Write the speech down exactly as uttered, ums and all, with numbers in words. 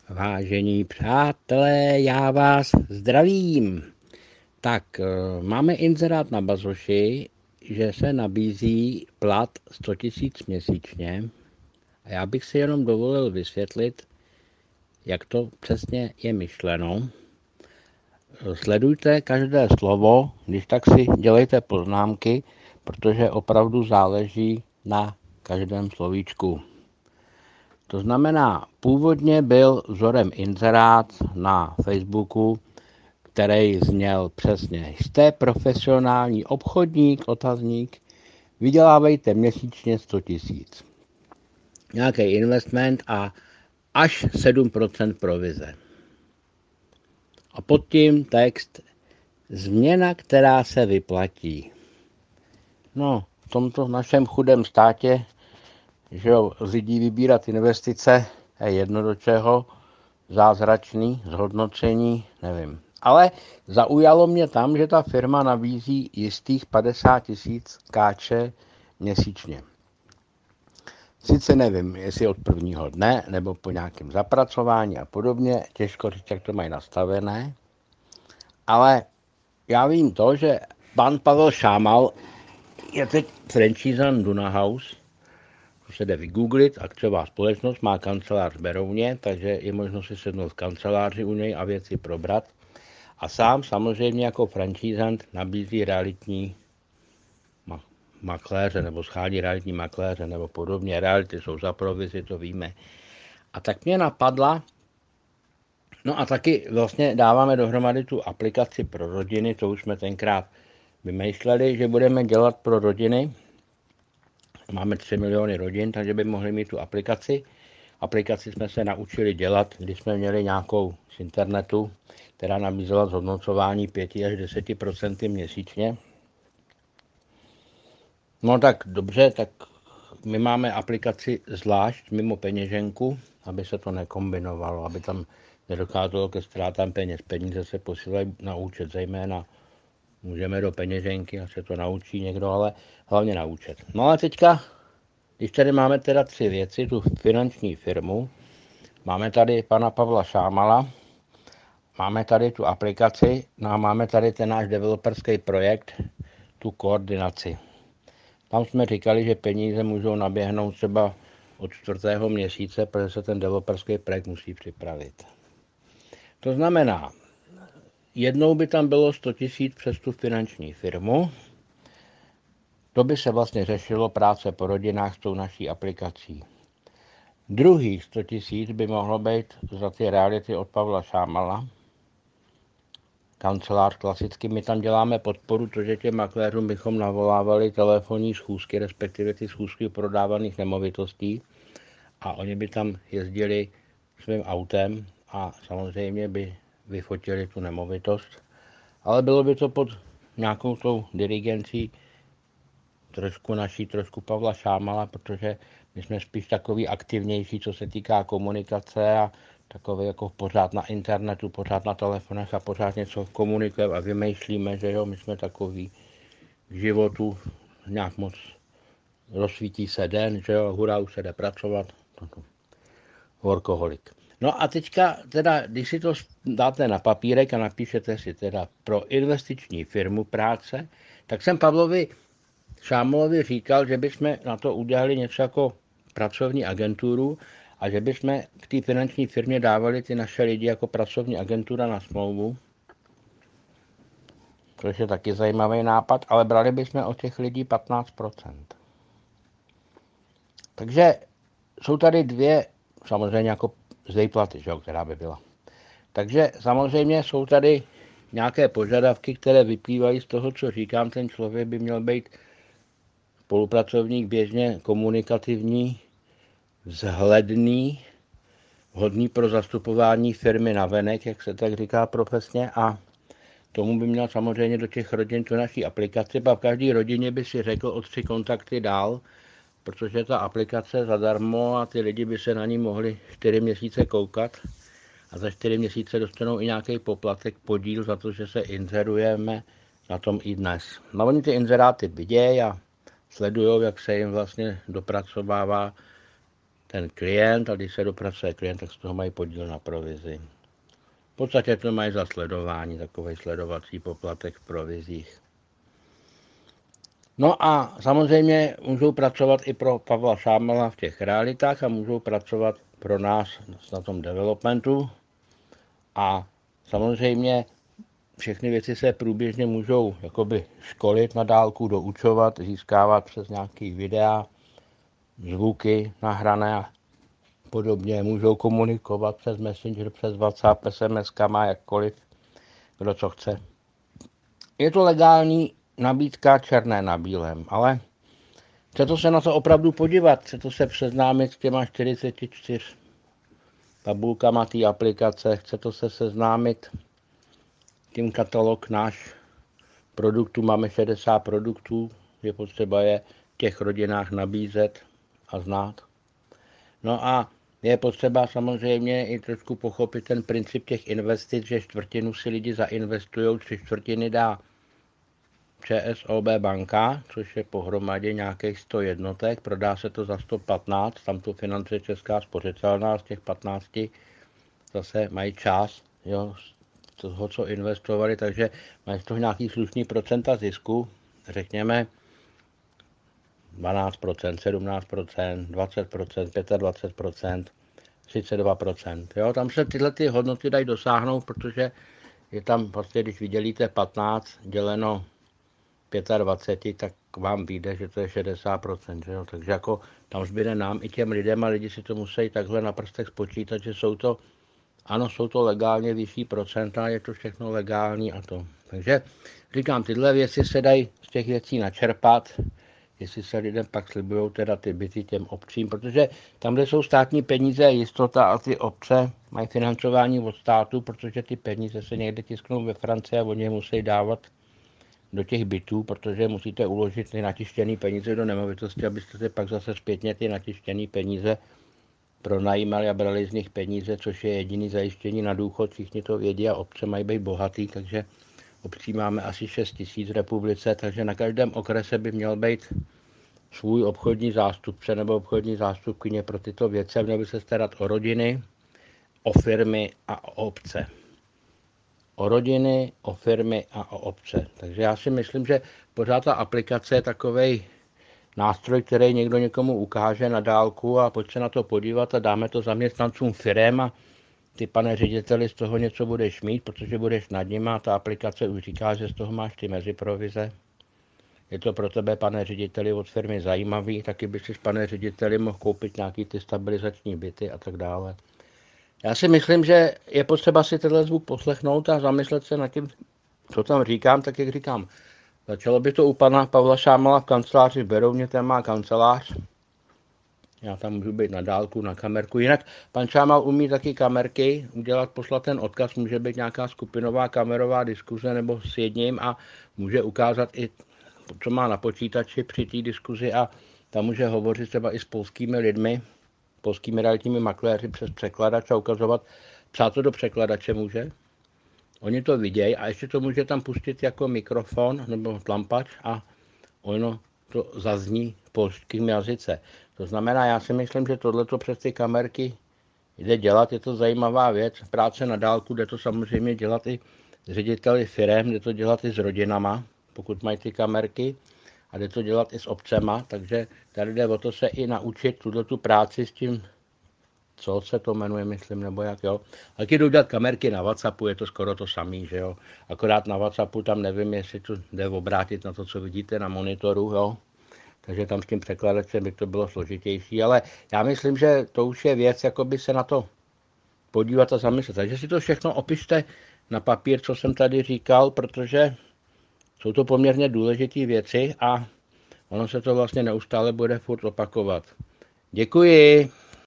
Vážení přátelé, já vás zdravím. Tak, máme inzerát na Bazoši, že se nabízí plat sto tisíc měsíčně. A já bych si jenom dovolil vysvětlit, jak to přesně je myšleno. Sledujte každé slovo, když tak si dělejte poznámky, protože opravdu záleží na každém slovíčku. To znamená, původně byl vzorem inzerát na Facebooku, který zněl přesně: jste profesionální obchodník, otazník, vydělávejte měsíčně sto tisíc. Nějaký investment a až sedm procent provize. A pod tím text: změna, která se vyplatí. No, v tomto našem chudém státě, že jo, z lidí vybírat investice je jedno do čeho, zázračný, zhodnocení, nevím. Ale zaujalo mě tam, že ta firma nabízí jistých padesát tisíc káče měsíčně. Sice nevím, jestli od prvního dne, nebo po nějakém zapracování a podobně, těžko říct, jak to mají nastavené, ale já vím to, že pan Pavel Šámal je teď franchisan Duna House, to se jde vygooglit, akciová společnost, má kancelář v Berouně, takže je možno si sednout v kanceláři u něj a věci probrat. A sám samozřejmě jako franchisant nabízí realitní makléře nebo schání realitní makléře nebo podobně. Reality jsou za provizi, to víme. A tak mě napadla, no a taky vlastně dáváme dohromady tu aplikaci pro rodiny, to už jsme tenkrát vymýšleli, že budeme dělat pro rodiny. Máme tři miliony rodin, takže by mohli mít tu aplikaci. Aplikaci jsme se naučili dělat, když jsme měli nějakou z internetu, která nabízela zhodnocování pět až deset procent měsíčně. No tak dobře, tak my máme aplikaci zvlášť mimo peněženku, aby se to nekombinovalo, aby tam nedocházelo ke ztrátám peněz. Peníze se posílají na účet, zejména můžeme do peněženky, a se to naučí někdo, ale hlavně na účet. No ale teďka, když tady máme teda tři věci, tu finanční firmu, máme tady pana Pavla Šámala, máme tady tu aplikaci, no a máme tady ten náš developerský projekt, tu koordinaci. Tam jsme říkali, že peníze můžou naběhnout třeba od čtvrtého měsíce, protože se ten developerský projekt musí připravit. To znamená, jednou by tam bylo sto tisíc přes tu finanční firmu, to by se vlastně řešilo práce po rodinách s tou naší aplikací. Druhých sto tisíc by mohlo být za ty reality od Pavla Šámala, kancelář klasicky. My tam děláme podporu, to, že těm makléřům bychom navolávali telefonní schůzky, respektive ty schůzky prodávaných nemovitostí, a oni by tam jezdili svým autem a samozřejmě by vyfotili tu nemovitost. Ale bylo by to pod nějakou tou dirigencí trošku naší, trošku Pavla Šámala, protože my jsme spíš takový aktivnější, co se týká komunikace, a takový jako pořád na internetu, pořád na telefonech a pořád něco komunikujeme a vymýšlíme, že jo, my jsme takový v životu nějak moc rozsvítí se den, že jo, hurá, už se jde pracovat, workoholik. No a teďka teda, když si to dáte na papírek a napíšete si teda pro investiční firmu práce, tak jsem Pavlovi Šámalovi říkal, že bychom na to udělali něco jako pracovní agenturu a že bychom k té finanční firmě dávali ty naše lidi jako pracovní agentura na smlouvu. Což je taky zajímavý nápad, ale brali bychom od těch lidí patnáct procent. Takže jsou tady dvě, samozřejmě jako z výplaty, že jo, která by byla. Takže samozřejmě jsou tady nějaké požadavky, které vyplývají z toho, co říkám, ten člověk by měl být spolupracovník běžně komunikativní, vzhledný, vhodný pro zastupování firmy navenek, jak se tak říká profesně, a tomu by měl samozřejmě do těch rodin tu naší aplikaci. A v každé rodině by si řekl o tři kontakty dál, protože ta aplikace je zadarmo a ty lidi by se na ní mohli čtyři měsíce koukat a za čtyři měsíce dostanou i nějaký poplatek, podíl za to, že se inzerujeme na tom i dnes. No oni ty inzeráty vidějí a sledujou, jak se jim vlastně dopracovává ten klient a když se dopracuje klient, tak z toho mají podíl na provizi. V podstatě to mají za sledování, takový sledovací poplatek v provizích. No a samozřejmě můžou pracovat i pro Pavla Šámala v těch realitách a můžou pracovat pro nás na tom developmentu. A samozřejmě všechny věci se průběžně můžou jakoby školit na dálku, doučovat, získávat přes nějaký videa, zvuky nahrané a podobně. Můžou komunikovat přes Messenger, přes WhatsApp, es em eskama, jakkoliv, kdo co chce. Je to legální nabídka černé na bílém, ale chce to se na to opravdu podívat, chce to se seznámit s těma čtyřicet čtyři tabulkama té aplikace, chce to se seznámit tím katalog náš produktů, máme šedesát produktů, je potřeba je v těch rodinách nabízet a znát. No a je potřeba samozřejmě i trošku pochopit ten princip těch investic, že čtvrtinu si lidi zainvestují, tři čtvrtiny dá ČSOB banka, což je pohromadě nějakých sto jednotek, prodá se to za sto patnáct, tam to financuje Česká spořitelná, z těch patnácti zase mají část, jo, z toho, co investovali, takže mají z toho nějaký slušný procenta zisku, řekněme dvanáct procent, sedmnáct procent, dvacet procent, dvacet pět procent, třicet dva procent. Jo, tam se tyhle ty hodnoty dají dosáhnout, protože je tam vlastně, když vydělíte patnáct děleno dvacet pět, tak vám vyjde, že to je šedesát procent. Jo? Takže jako tam zbyde nám i těm lidem a lidi si to musí takhle na prstech spočítat, že jsou to, ano, jsou to legálně vyšší procenta, je to všechno legální a to. Takže říkám, tyhle věci se dají z těch věcí načerpat, jestli se lidem pak slibují teda ty byty těm obcím, protože tam, kde jsou státní peníze, jistota a ty obce mají financování od státu, protože ty peníze se někde tisknou ve Francii a oni je musí dávat do těch bytů, protože musíte uložit ty natištěné peníze do nemovitosti, abyste si pak zase zpětně ty natištěné peníze pronajímali a brali z nich peníze, což je jediný zajištění na důchod, všichni to vědí a obce mají být bohatý, takže obcí máme asi šest tisíc v republice, takže na každém okrese by měl být svůj obchodní zástupce nebo obchodní zástupkyně pro tyto věci, měl by se starat o rodiny, o firmy a o obce. O rodiny, o firmy a o obce. Takže já si myslím, že pořád ta aplikace je takovej nástroj, který někdo někomu ukáže na dálku a pojď se na to podívat a dáme to zaměstnancům firem a ty, pane řediteli, z toho něco budeš mít, protože budeš nad ním a ta aplikace už říká, že z toho máš ty meziprovize. Je to pro tebe, pane řediteli, od firmy zajímavý, taky by si, pane řediteli, mohl koupit nějaký ty stabilizační byty a tak dále. Já si myslím, že je potřeba si tenhle zvuk poslechnout a zamyslet se nad tím, co tam říkám, tak jak říkám. Začalo by to u pana Pavla Šámala v kanceláři v Berouně, ten má kancelář. Já tam můžu být na dálku, na kamerku. Jinak pan Šámal umí taky kamerky, udělat, poslat ten odkaz, může být nějaká skupinová kamerová diskuze nebo s jedním a může ukázat i, co má na počítači při té diskuzi a tam může hovořit třeba i s polskými lidmi, polskými realitními makléři přes překladač a ukazovat, psát to do překladače může. Oni to vidějí a ještě to může tam pustit jako mikrofon nebo tlampač a ono to zazní v polském jazyce. To znamená, já si myslím, že tohleto přes ty kamerky jde dělat, je to zajímavá věc. Práce na dálku jde to samozřejmě dělat i s řediteli firem, jde to dělat i s rodinama, pokud mají ty kamerky. A jde to dělat i s obcema, takže tady jde o to se i naučit tuto práci s tím, co se to jmenuje, myslím, nebo jak, jo. Taky jdou dělat kamerky na WhatsAppu, je to skoro to samý, že jo. Akorát na WhatsAppu tam nevím, jestli to jde obrátit na to, co vidíte na monitoru, jo. Takže tam s tím překladačem by to bylo složitější, ale já myslím, že to už je věc, jako by se na to podívat a zamyslet. Takže si to všechno opište na papír, co jsem tady říkal, protože jsou to poměrně důležité věci a ono se to vlastně neustále bude furt opakovat. Děkuji.